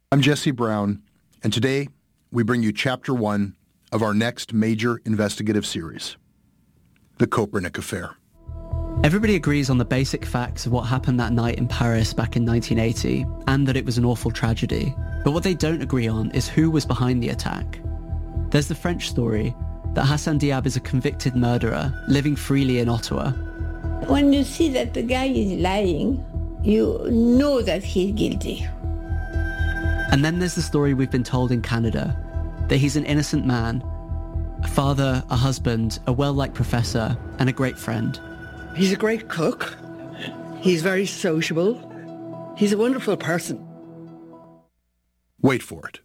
I'm Jesse Brown, and today we bring you Chapter 1 of our next major investigative series, the Kopernik Affair. Everybody agrees on the basic facts of what happened that night in Paris back in 1980, and that it was an awful tragedy. But what they don't agree on is who was behind the attack. There's the French story that Hassan Diab is a convicted murderer living freely in Ottawa. When you see that the guy is lying, you know that he's guilty. And then there's the story we've been told in Canada, that he's an innocent man, a father, a husband, a well-liked professor, and a great friend. He's a great cook. He's very sociable. He's a wonderful person. Wait for it.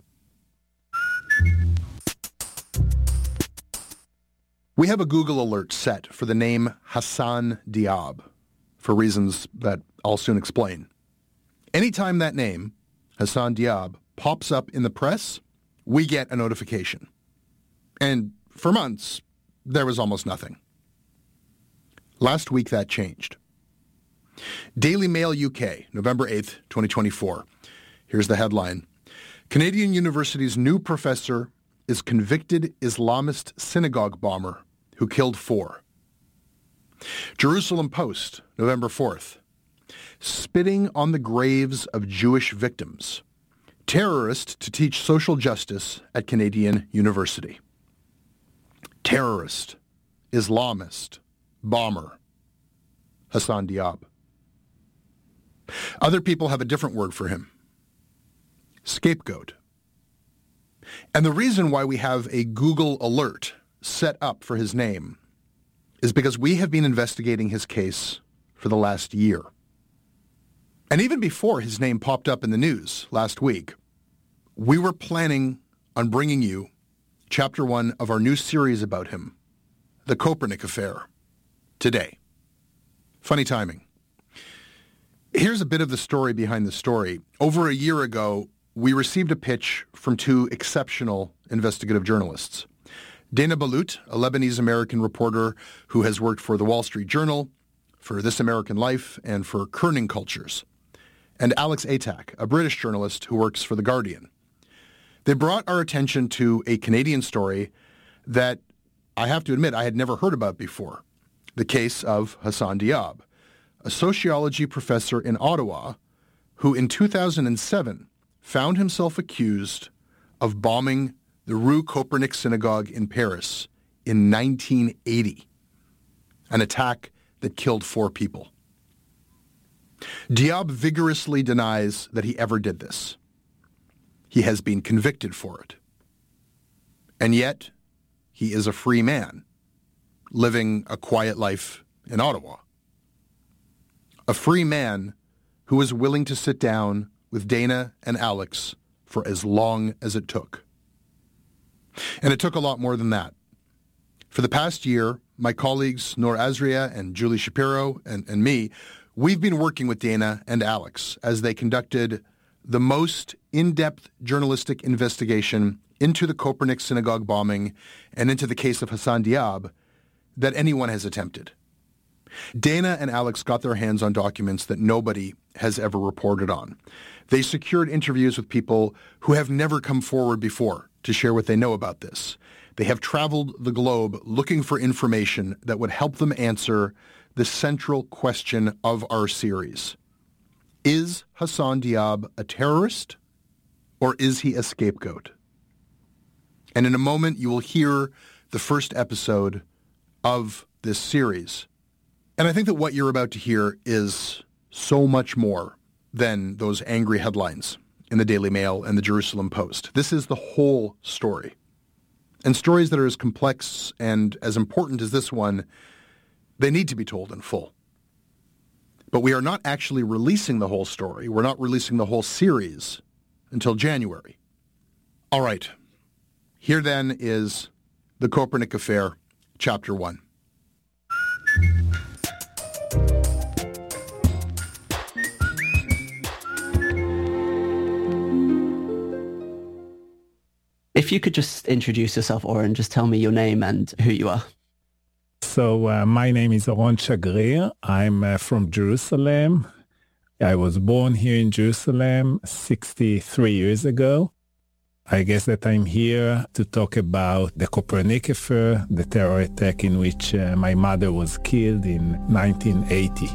We have a Google alert set for the name Hassan Diab, for reasons that I'll soon explain. Anytime that name, Hassan Diab, pops up in the press, we get a notification. And for months, there was almost nothing. Last week, that changed. Daily Mail UK, November 8th, 2024. Here's the headline. Canadian University's new professor is convicted Islamist synagogue bomber who killed 4. Jerusalem Post, November 4th. Spitting on the graves of Jewish victims. Terrorist to teach social justice at Canadian University. Terrorist, Islamist, bomber, Hassan Diab. Other people have a different word for him. Scapegoat. And the reason why we have a Google alert set up for his name is because we have been investigating his case for the last year. And even before his name popped up in the news last week, we were planning on bringing you Chapter 1 of our new series about him, the Kopernik Affair, today. Funny timing. Here's a bit of the story behind the story. Over a year ago, we received a pitch from 2 exceptional investigative journalists. Dana Balut, a Lebanese-American reporter who has worked for the Wall Street Journal, for This American Life, and for Kerning Cultures. And Alex Atack, a British journalist who works for The Guardian. They brought our attention to a Canadian story that I have to admit I had never heard about before. The case of Hassan Diab, a sociology professor in Ottawa who in 2007 found himself accused of bombing the Rue Kopernik Synagogue in Paris in 1980, an attack that killed 4 people. Diab vigorously denies that he ever did this. He has been convicted for it. And yet, he is a free man, living a quiet life in Ottawa. A free man who is willing to sit down with Dana and Alex for as long as it took. And it took a lot more than that. For the past year, my colleagues Noor Azria and Julie Shapiro and me, we've been working with Dana and Alex as they conducted the most in-depth journalistic investigation into the Kopernik synagogue bombing and into the case of Hassan Diab that anyone has attempted. Dana and Alex got their hands on documents that nobody has ever reported on. They secured interviews with people who have never come forward before to share what they know about this. They have traveled the globe looking for information that would help them answer the central question of our series. Is Hassan Diab a terrorist, or is he a scapegoat? And in a moment, you will hear the first episode of this series. And I think that what you're about to hear is so much more than those angry headlines in the Daily Mail and the Jerusalem Post. This is the whole story. And stories that are as complex and as important as this one, they need to be told in full. But we are not actually releasing the whole story. We're not releasing the whole series until January. All right. Here then is The Kopernik Affair, Chapter 1. If you could just introduce yourself, Oren, just tell me your name and who you are. So my name is Oron Shagrir. I'm from Jerusalem. I was born here in Jerusalem 63 years ago. I guess that I'm here to talk about the Kopernik affair, the terror attack in which my mother was killed in 1980.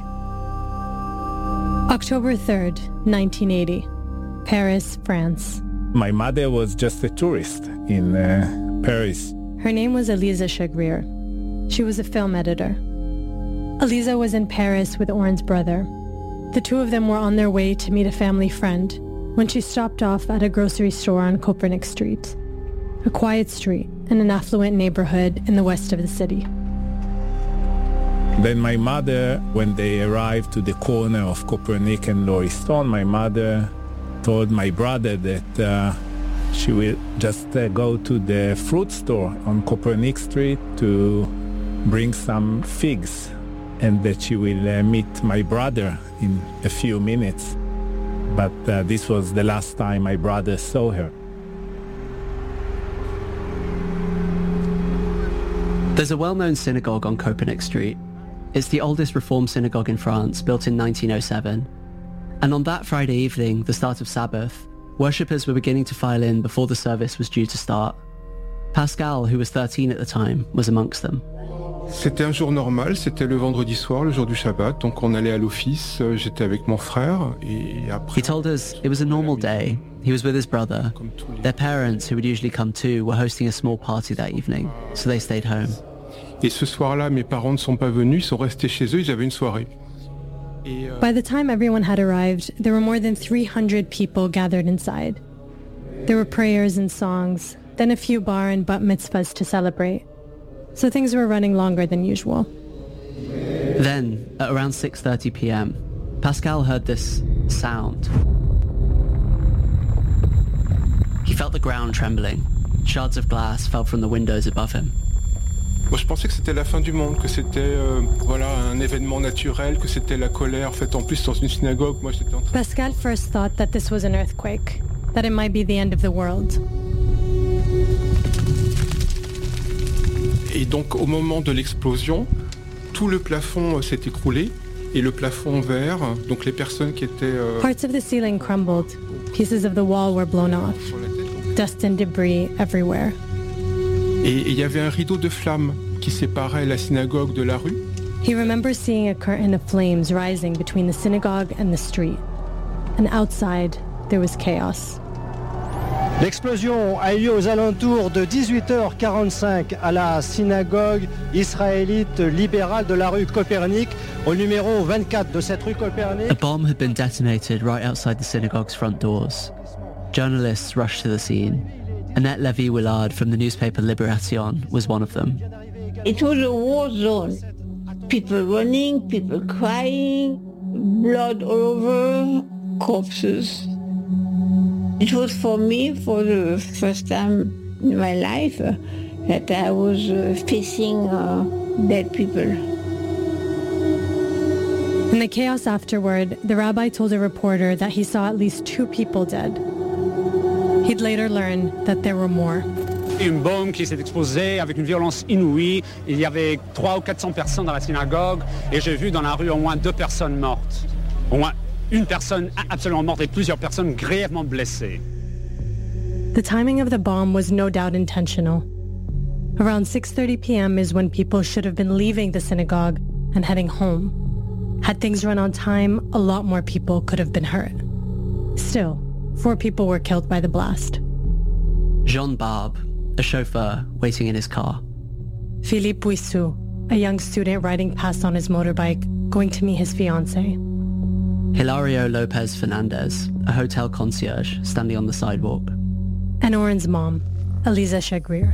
October 3rd, 1980, Paris, France. My mother was just a tourist in Paris. Her name was Eliza Shagrir. She was a film editor. Eliza was in Paris with Oren's brother. The two of them were on their way to meet a family friend when she stopped off at a grocery store on Kopernik Street, a quiet street in an affluent neighborhood in the west of the city. Then my mother, when they arrived to the corner of Kopernik and Lauriston, my mother told my brother that she will just go to the fruit store on Kopernik Street to bring some figs, and that she will meet my brother in a few minutes. But this was the last time my brother saw her. There's a well-known synagogue on Kopernik Street. It's the oldest Reform synagogue in France, built in 1907. And on that Friday evening, the start of Sabbath, worshippers were beginning to file in before the service was due to start. Pascal, who was 13 at the time, was amongst them. C'était un jour normal, c'était le vendredi soir, le jour du Shabbat, donc on allait à l'office, j'étais avec mon frère, et après... He told us it was a normal day. He was with his brother. Their parents, who would usually come too, were hosting a small party that evening, so they stayed home. Et ce soir-là, mes parents ne sont pas venus, ils sont restés chez eux, ils avaient une soirée. By the time everyone had arrived, there were more than 300 people gathered inside. There were prayers and songs, then a few bar and bat mitzvahs to celebrate. So things were running longer than usual. Then, at around 6:30 p.m., Pascal heard this sound. He felt the ground trembling. Shards of glass fell from the windows above him. Moi, je pensais que c'était la fin du monde, que c'était un événement naturel, que c'était la colère. En fait, en plus, dans une synagogue, moi, j'étais en train... Pascal first thought that this was an earthquake, that it might be the end of the world. Et donc, au moment de l'explosion, tout le plafond s'est écroulé, et le plafond vert, donc les personnes qui étaient... Parts of the ceiling crumbled. Pieces of the wall were blown off. Dust and debris everywhere. Et il y avait un rideau de flammes qui séparait la synagogue de la rue. He remembers seeing a curtain of flames rising between the synagogue and the street. And outside, there was chaos. L'explosion a eu lieu aux alentours de 18h45 à la synagogue israélite libérale de la rue Copernic, au numéro 24 de cette rue Copernic. A bomb had been detonated right outside the synagogue's front doors. Journalists rushed to the scene. Annette Lévy-Willard from the newspaper Libération was one of them. It was a war zone. People running, people crying, blood all over, corpses. It was for me, for the first time in my life, that I was facing dead people. In the chaos afterward, the rabbi told a reporter that he saw at least 2 people dead. He'd later learn that there were more. Une bombe qui s'est explosée avec une violence inouïe. Il y avait 300 ou 400 personnes dans la synagogue et j'ai vu dans la rue au moins 2 personnes mortes. Au moins une personne absolument morte et plusieurs personnes grièvement blessées. The timing of the bomb was no doubt intentional. Around 6:30 p.m. is when people should have been leaving the synagogue and heading home. Had things run on time, a lot more people could have been hurt. Still, 4 people were killed by the blast. Jean Barbe, a chauffeur waiting in his car. Philippe Buissou, a young student riding past on his motorbike, going to meet his fiancée. Hilario Lopez Fernandez, a hotel concierge standing on the sidewalk. And Oren's mom, Eliza Shagrir.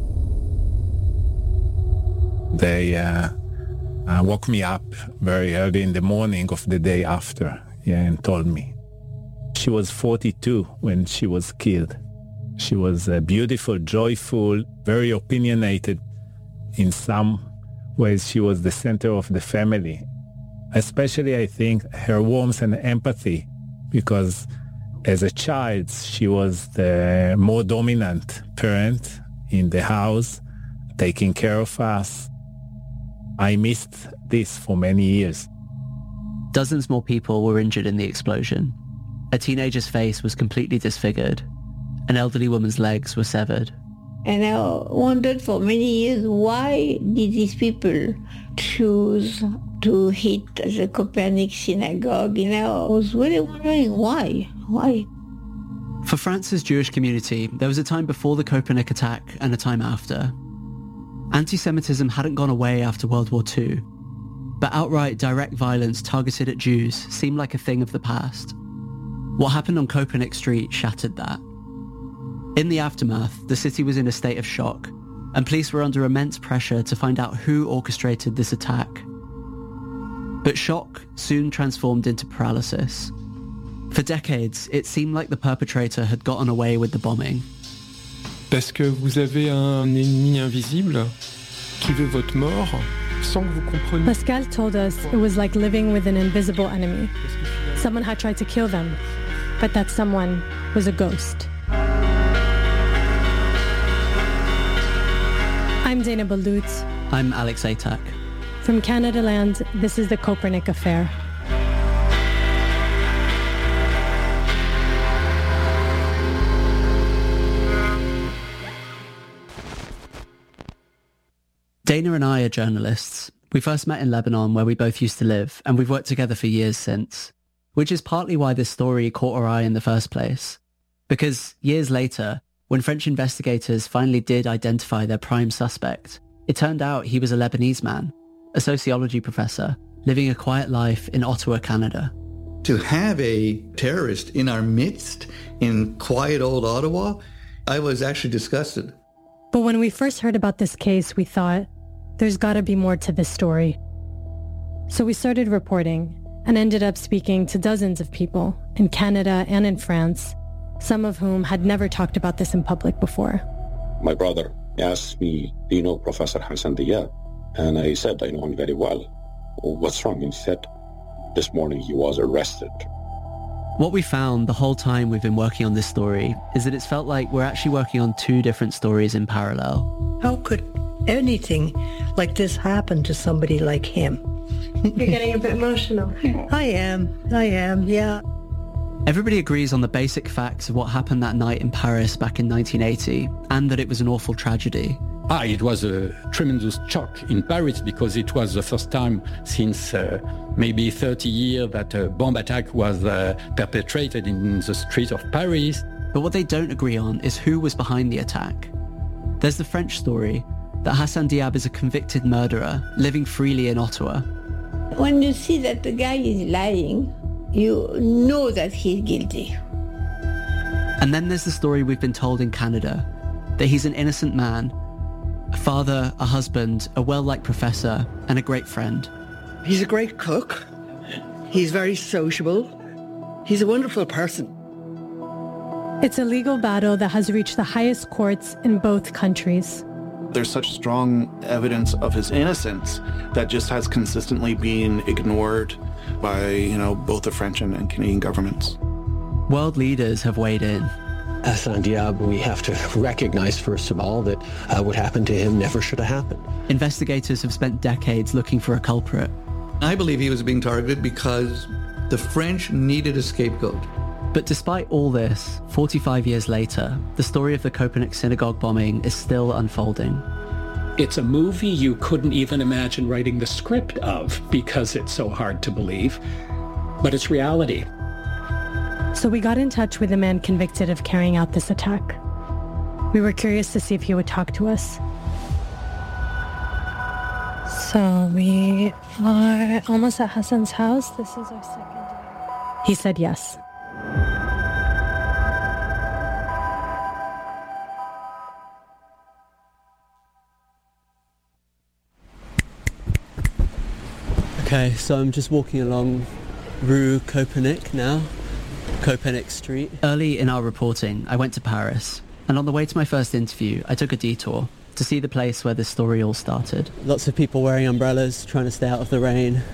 They woke me up very early in the morning of the day after, and told me. She was 42 when she was killed. She was beautiful, joyful, very opinionated. In some ways, she was the center of the family. Especially, I think, her warmth and empathy, because as a child, she was the more dominant parent in the house, taking care of us. I missed this for many years. Dozens more people were injured in the explosion. A teenager's face was completely disfigured. An elderly woman's legs were severed. And I wondered for many years, why did these people choose to hit the Copernic synagogue? And I was really wondering why. Why? For France's Jewish community, there was a time before the Copernic attack and a time after. Anti-Semitism hadn't gone away after World War II, but outright direct violence targeted at Jews seemed like a thing of the past. What happened on Copernic Street shattered that. In the aftermath, the city was in a state of shock, and police were under immense pressure to find out who orchestrated this attack. But shock soon transformed into paralysis. For decades, it seemed like the perpetrator had gotten away with the bombing. Parce que vous avez un ennemi invisible qui veut votre mort sans que vous compreniez. Pascal told us it was like living with an invisible enemy. Someone had tried to kill them, but that someone was a ghost. I'm Dana Balutz. I'm Alex Atack. From Canadaland, this is the Copernic Affair. Dana and I are journalists. We first met in Lebanon, where we both used to live, and we've worked together for years since, which is partly why this story caught our eye in the first place. Because years later, when French investigators finally did identify their prime suspect, it turned out he was a Lebanese man, a sociology professor, living a quiet life in Ottawa, Canada. To have a terrorist in our midst, in quiet old Ottawa, I was actually disgusted. But when we first heard about this case, we thought, there's got to be more to this story. So we started reporting and ended up speaking to dozens of people in Canada and in France, some of whom had never talked about this in public before. My brother asked me, do you know Professor Hassan Diab? And I said, I know him very well. What's wrong? And he said, this morning he was arrested. What we found the whole time we've been working on this story is that it's felt like we're actually working on two different stories in parallel. How could anything like this happen to somebody like him? You're getting a bit emotional. I am, yeah. Everybody agrees on the basic facts of what happened that night in Paris back in 1980, and that it was an awful tragedy. It was a tremendous shock in Paris because it was the first time since maybe 30 years that a bomb attack was perpetrated in the streets of Paris. But what they don't agree on is who was behind the attack. There's the French story that Hassan Diab is a convicted murderer living freely in Ottawa. When you see that the guy is lying, you know that he's guilty. And then there's the story we've been told in Canada, that he's an innocent man, a father, a husband, a well-liked professor, and a great friend. He's a great cook. He's very sociable. He's a wonderful person. It's a legal battle that has reached the highest courts in both countries. There's such strong evidence of his innocence that just has consistently been ignored by, both the French and Canadian governments. World leaders have weighed in. Hassan Diab, we have to recognize, first of all, that what happened to him never should have happened. Investigators have spent decades looking for a culprit. I believe he was being targeted because the French needed a scapegoat. But despite all this, 45 years later, the story of the Copernic synagogue bombing is still unfolding. It's a movie you couldn't even imagine writing the script of because it's so hard to believe, but it's reality. So we got in touch with the man convicted of carrying out this attack. We were curious to see if he would talk to us. So we are almost at Hassan's house. This is our second day. He said yes. Okay, so I'm just walking along Rue Copernic now. Copernic Street. Early in our reporting, I went to Paris, and on the way to my first interview, I took a detour to see the place where this story all started. Lots of people wearing umbrellas, trying to stay out of the rain.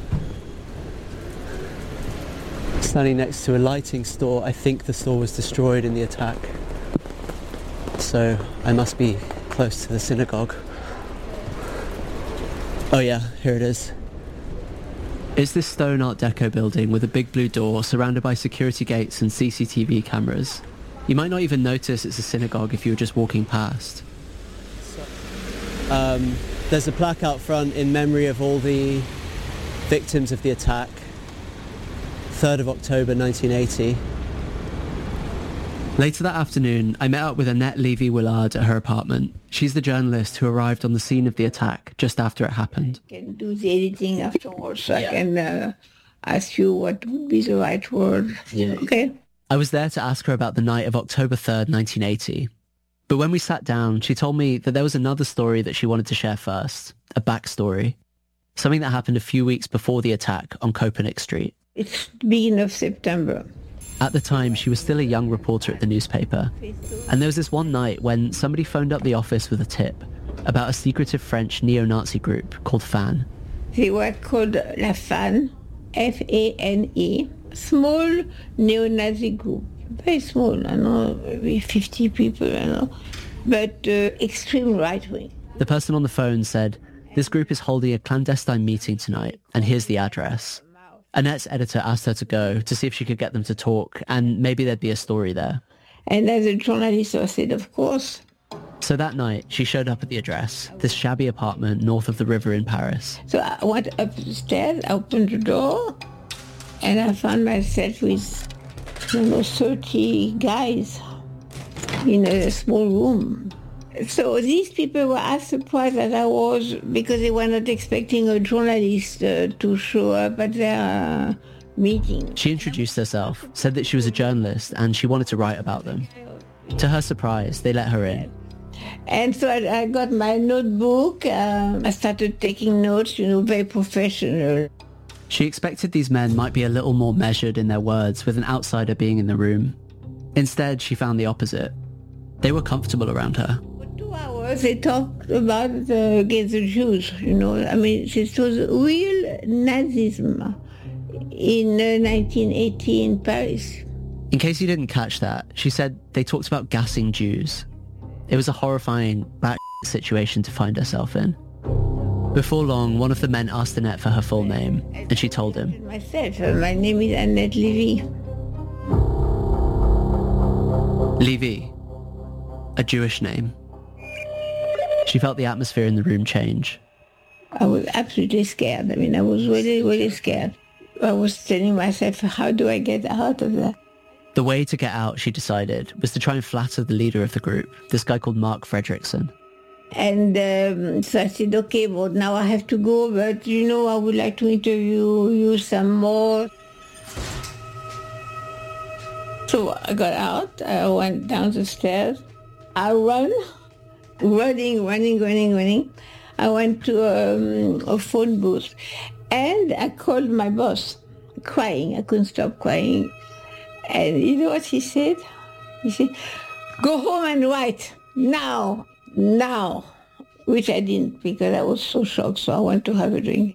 Standing next to a lighting store. I think the store was destroyed in the attack. So I must be close to the synagogue. Oh yeah, here it is. It's this stone Art Deco building with a big blue door surrounded by security gates and CCTV cameras. You might not even notice it's a synagogue if you were just walking past. There's a plaque out front in memory of all the victims of the attack. 3rd of October 1980. Later that afternoon, I met up with Annette Levy-Willard at her apartment. She's the journalist who arrived on the scene of the attack just after it happened. I can do the editing afterwards, so I can ask you what would be the right word. Yeah. Okay. I was there to ask her about the night of October 3rd, 1980. But when we sat down, she told me that there was another story that she wanted to share first, a backstory. Something that happened a few weeks before the attack on Kopernik Street. It's the beginning of September. At the time, she was still a young reporter at the newspaper. And there was this one night when somebody phoned up the office with a tip about a secretive French neo-Nazi group called FAN. They were called La FAN, F-A-N-E, small neo-Nazi group. Very small, I know, maybe 50 people, I know, but extreme right-wing. The person on the phone said, "This group is holding a clandestine meeting tonight, and here's the address." Annette's editor asked her to go to see if she could get them to talk, and maybe there'd be a story there. And as a journalist, I said, of course. So that night, she showed up at the address, this shabby apartment north of the river in Paris. So I went up the stairs, I opened the door, and I found myself with, 30 guys in a small room. So these people were as surprised as I was because they were not expecting a journalist to show up at their meeting. She introduced herself, said that she was a journalist and she wanted to write about them. To her surprise, they let her in. And so I got my notebook. I started taking notes, very professional. She expected these men might be a little more measured in their words with an outsider being in the room. Instead, she found the opposite. They were comfortable around her. For 2 hours, they talked about against the Jews, This was real Nazism in 1980 in Paris. In case you didn't catch that, she said they talked about gassing Jews. It was a horrifying, bad situation to find herself in. Before long, one of the men asked Annette for her full name, and she told him. Myself, my name is Annette Levy. Levy, a Jewish name. She felt the atmosphere in the room change. I was absolutely scared. I was really, really scared. I was telling myself, how do I get out of that? The way to get out, she decided, was to try and flatter the leader of the group, this guy called Mark Fredrickson. And so I said, okay, well, now I have to go, but, I would like to interview you some more. So I got out, I went down the stairs. I running. I went to a phone booth, and I called my boss, crying. I couldn't stop crying. And you know what he said? He said, go home and write, now, which I didn't because I was so shocked, so I went to have a drink.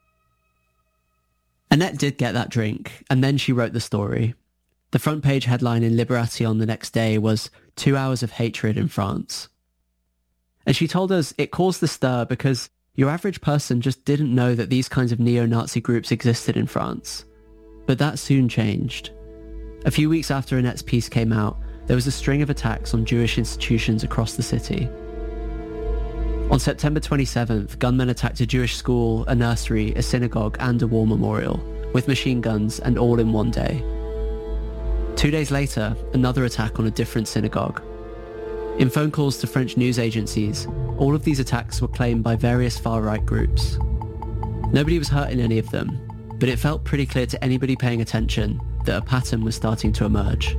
Annette did get that drink, and then she wrote the story. The front page headline in Libération the next day was 2 hours of hatred in France. And she told us it caused the stir because your average person just didn't know that these kinds of neo-Nazi groups existed in France. But that soon changed. A few weeks after Annette's piece came out, there was a string of attacks on Jewish institutions across the city. On September 27th, gunmen attacked a Jewish school, a nursery, a synagogue, and a war memorial, with machine guns, and all in one day. 2 days later, another attack on a different synagogue. In phone calls to French news agencies, all of these attacks were claimed by various far-right groups. Nobody was hurt in any of them, but it felt pretty clear to anybody paying attention that a pattern was starting to emerge.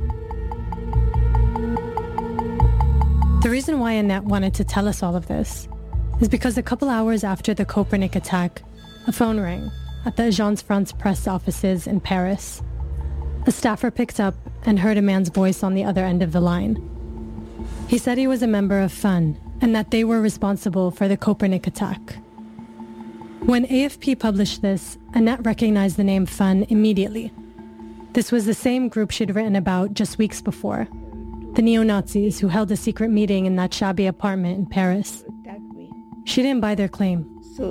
The reason why Annette wanted to tell us all of this is because a couple hours after the Kopernik attack, a phone rang at the Agence France press offices in Paris. A staffer picked up and heard a man's voice on the other end of the line. He said he was a member of FAN and that they were responsible for the Kopernik attack. When AFP published this, Annette recognized the name FAN immediately. This was the same group she'd written about just weeks before, the neo-Nazis who held a secret meeting in that shabby apartment in Paris. She didn't buy their claim. So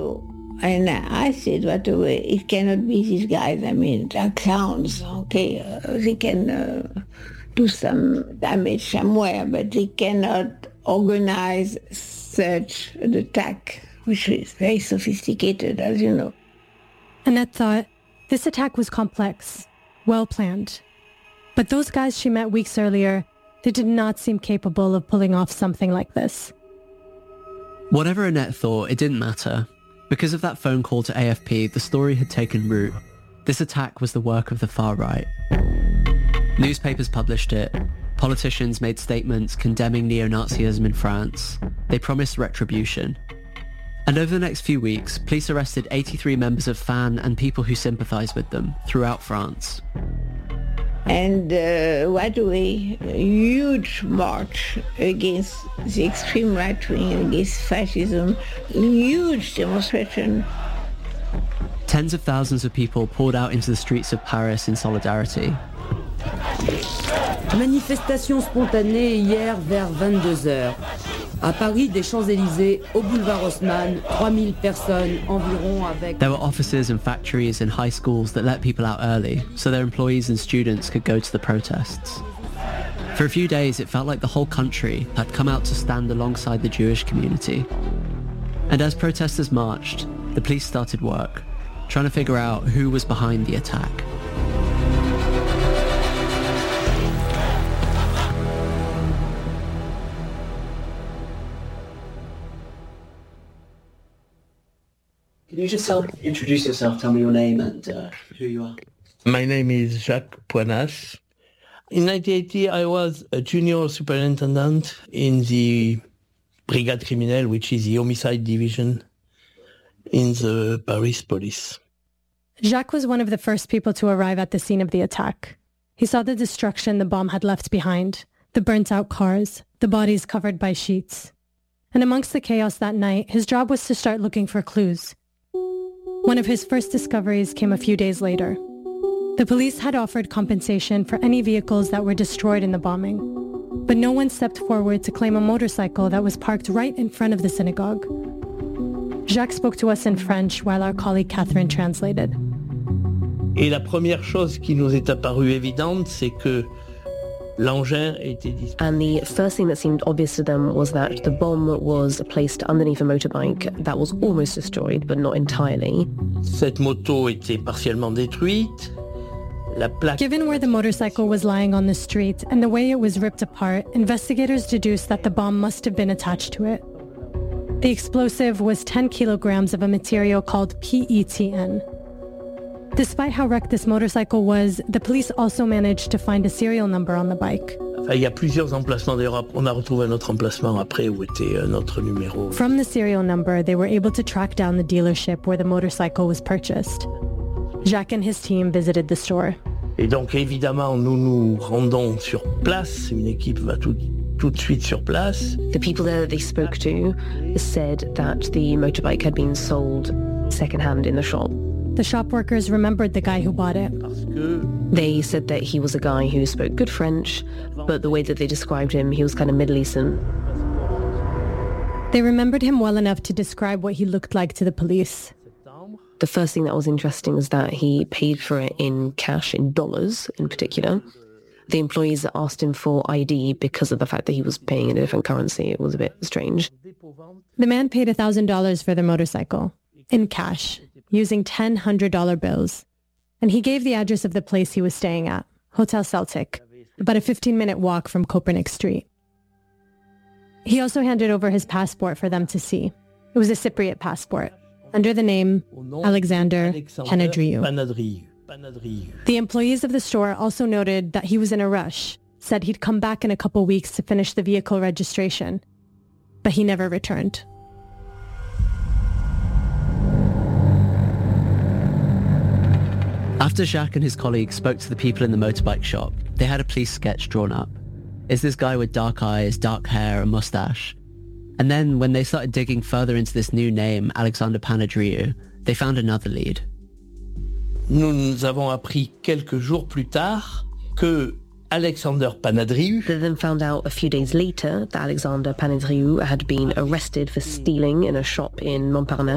And I said right away, it cannot be these guys. I mean, they're clowns, okay? They can do some damage somewhere, but they cannot organize such an attack, which is very sophisticated, as you know. Annette thought this attack was complex, well-planned. But those guys she met weeks earlier, they did not seem capable of pulling off something like this. Whatever Annette thought, it didn't matter. Because of that phone call to AFP, the story had taken root. This attack was the work of the far right. Newspapers published it. Politicians made statements condemning neo-Nazism in France. They promised retribution. And over the next few weeks, police arrested 83 members of FAN and people who sympathized with them throughout France. And right away, a huge march against the extreme right wing, against fascism, huge demonstration. Tens of thousands of people poured out into the streets of Paris in solidarity. Manifestation spontanée hier vers 22h. À Paris, des Champs-Élysées, au boulevard Haussmann, 3000 personnes environ avec... There were offices and factories and high schools that let people out early, so their employees and students could go to the protests. For a few days, it felt like the whole country had come out to stand alongside the Jewish community. And as protesters marched, the police started work, trying to figure out who was behind the attack. Can you just introduce yourself, tell me your name and who you are? My name is Jacques Poinas. In 1980, I was a junior superintendent in the Brigade Criminelle, which is the homicide division in the Paris police. Jacques was one of the first people to arrive at the scene of the attack. He saw the destruction the bomb had left behind, the burnt-out cars, the bodies covered by sheets. And amongst the chaos that night, his job was to start looking for clues. One of his first discoveries came a few days later. The police had offered compensation for any vehicles that were destroyed in the bombing, but no one stepped forward to claim a motorcycle that was parked right in front of the synagogue. Jacques spoke to us in French while our colleague Catherine translated. Et la première chose qui nous est apparue évidente, c'est que l'engin était disparu. And the first thing that seemed obvious to them was that the bomb was placed underneath a motorbike that was almost destroyed, but not entirely. Cette moto était partiellement détruite. La plaque... Given where the motorcycle was lying on the street and the way it was ripped apart, investigators deduced that the bomb must have been attached to it. The explosive was 10 kilograms of a material called PETN. Despite how wrecked this motorcycle was, the police also managed to find a serial number on the bike. Il y a plusieurs emplacements. D'ailleurs, on a retrouvé un autre emplacement après où était notre numéro. From the serial number, they were able to track down the dealership where the motorcycle was purchased. Jacques and his team visited the store. Et donc, évidemment, nous nous rendons sur place. Une équipe va tout de suite sur place. The people there that they spoke to said that the motorbike had been sold secondhand in the shop. The shop workers remembered the guy who bought it. They said that he was a guy who spoke good French, but the way that they described him, he was kind of Middle Eastern. They remembered him well enough to describe what he looked like to the police. The first thing that was interesting is that he paid for it in cash, in dollars in particular. The employees asked him for ID because of the fact that he was paying in a different currency. It was a bit strange. The man paid $1,000 for the motorcycle, in cash, using $100 bills. And he gave the address of the place he was staying at, Hotel Celtic, about a 15-minute walk from Copernic Street. He also handed over his passport for them to see. It was a Cypriot passport, under the name Alexander Panadriou. The employees of the store also noted that he was in a rush, said he'd come back in a couple weeks to finish the vehicle registration, but he never returned. After Jacques and his colleagues spoke to the people in the motorbike shop, they had a police sketch drawn up. It's this guy with dark eyes, dark hair, a mustache. And then, when they started digging further into this new name, Alexander Panadriou, they found another lead. Nous avons appris quelques jours plus tard que Alexander Panadriou... They then found out a few days later that Alexander Panadriou had been arrested for stealing in a shop in Montparnasse.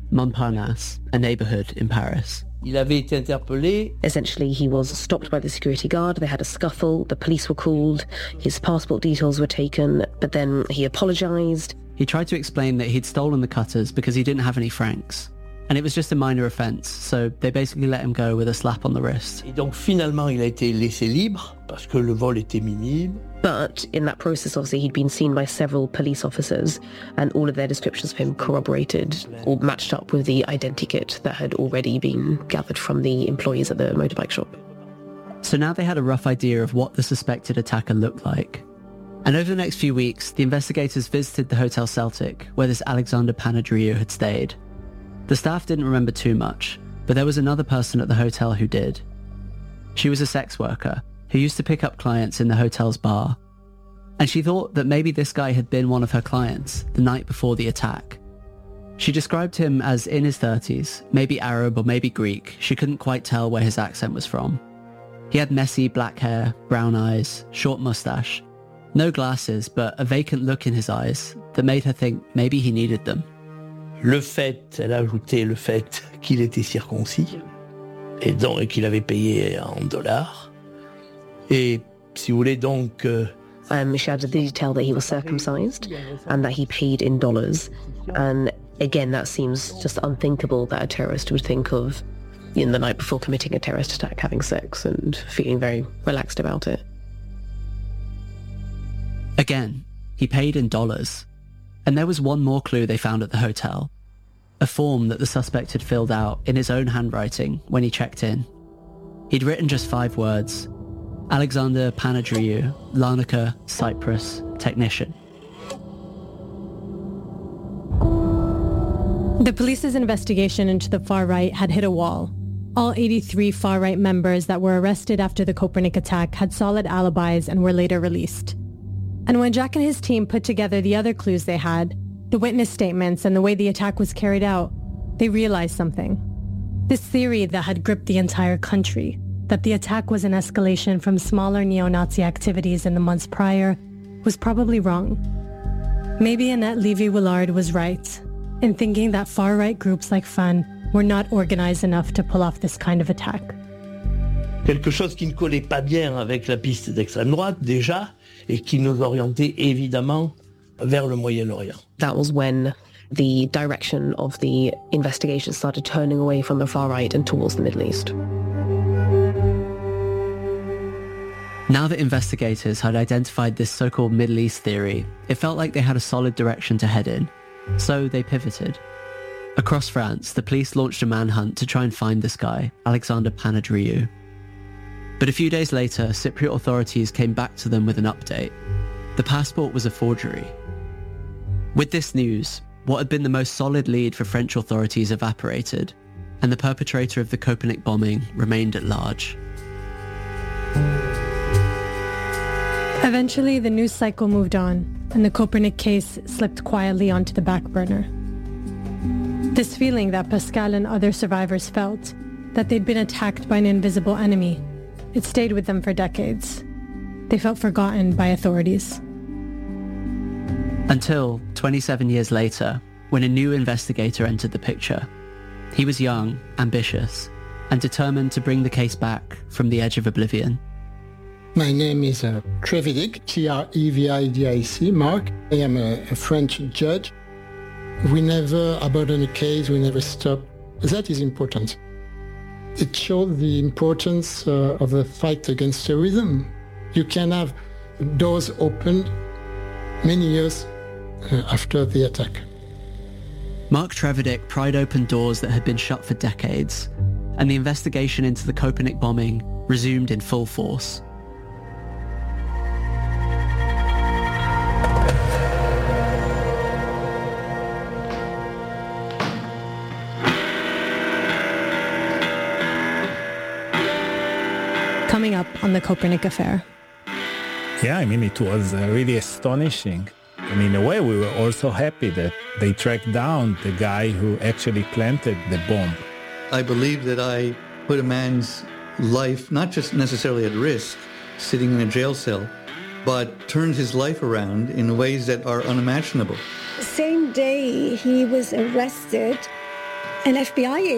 Montparnasse, a neighborhood in Paris. Il avait été interpellé. Essentially, he was stopped by the security guard. They had a scuffle. The police were called. His passport details were taken, but then he apologized. He tried to explain that he'd stolen the cutters because he didn't have any francs. And it was just a minor offence, so they basically let him go with a slap on the wrist. Et donc finalement, il a été laissé libre parce que le vol était minime. But in that process, obviously, he'd been seen by several police officers, and all of their descriptions of him corroborated or matched up with the identikit that had already been gathered from the employees at the motorbike shop. So now they had a rough idea of what the suspected attacker looked like. And over the next few weeks, the investigators visited the Hotel Celtic, where this Alexander Panadriou had stayed. The staff didn't remember too much, but there was another person at the hotel who did. She was a sex worker who used to pick up clients in the hotel's bar. And she thought that maybe this guy had been one of her clients the night before the attack. She described him as in his 30s, maybe Arab or maybe Greek. She couldn't quite tell where his accent was from. He had messy black hair, brown eyes, short mustache, no glasses, but a vacant look in his eyes that made her think maybe he needed them. Le fait, elle a ajouté le fait qu'il était circoncis et donc qu'il avait payé en dollars. Et si vous voulez donc... She added the detail that he was circumcised and that he paid in dollars. And again, that seems just unthinkable that a terrorist would think of, in the night before committing a terrorist attack, having sex and feeling very relaxed about it. Again, he paid in dollars. And there was one more clue they found at the hotel. A form that the suspect had filled out in his own handwriting when he checked in. He'd written just 5 words. Alexander Panadriou, Larnaca, Cyprus, technician. The police's investigation into the far-right had hit a wall. All 83 far-right members that were arrested after the Kopernik attack had solid alibis and were later released. And when Jack and his team put together the other clues they had, the witness statements and the way the attack was carried out, they realized something. This theory that had gripped the entire country, that the attack was an escalation from smaller neo-Nazi activities in the months prior, was probably wrong. Maybe Annette Levy-Willard was right in thinking that far-right groups like FAN were not organized enough to pull off this kind of attack. Quelque chose qui ne collait pas bien avec la piste d'extrême droite déjà, et qui nous orientait évidemment vers le Moyen-Orient. That was when the direction of the investigation started turning away from the far right and towards the Middle East. Now that investigators had identified this so-called Middle East theory, it felt like they had a solid direction to head in. So they pivoted. Across France, the police launched a manhunt to try and find this guy, Alexander Panadriou. But a few days later, Cypriot authorities came back to them with an update. The passport was a forgery. With this news, what had been the most solid lead for French authorities evaporated, and the perpetrator of the Kopernik bombing remained at large. Eventually, the news cycle moved on, and the Kopernik case slipped quietly onto the back burner. This feeling that Pascal and other survivors felt, that they'd been attacked by an invisible enemy, it stayed with them for decades. They felt forgotten by authorities. Until 27 years later, when a new investigator entered the picture. He was young, ambitious, and determined to bring the case back from the edge of oblivion. My name is Trevidic, Trevidic, Mark. I am a French judge. We never abandon a case, we never stop. That is important. It shows the importance of the fight against terrorism. You can have doors opened many years after the attack. Mark Trevidic pried open doors that had been shut for decades, and the investigation into the Kopernik bombing resumed in full force. Coming up on the Kopernik affair. Yeah, I mean, it was really astonishing. And in a way, we were also happy that they tracked down the guy who actually planted the bomb. I believe that I put a man's life, not just necessarily at risk, sitting in a jail cell, but turned his life around in ways that are unimaginable. Same day he was arrested, An FBI